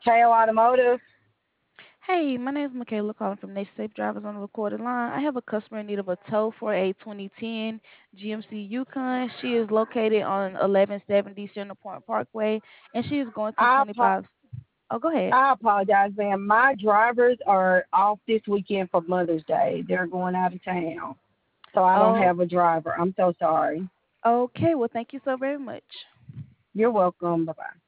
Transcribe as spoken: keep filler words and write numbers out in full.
K O Automotive. Hey, my name is Michaela calling from Nation Safe Drivers on the recorded line. I have a customer in need of a tow for a twenty ten G M C Yukon. She is located on eleven seventy Center Point Parkway, and she is going to I, apo- twenty-five. Oh, go ahead. I apologize, ma'am. My drivers are off this weekend for Mother's Day. They're going out of town. So I don't Oh, have a driver. I'm so sorry. okay. Well, thank you so very much. You're welcome. Bye bye.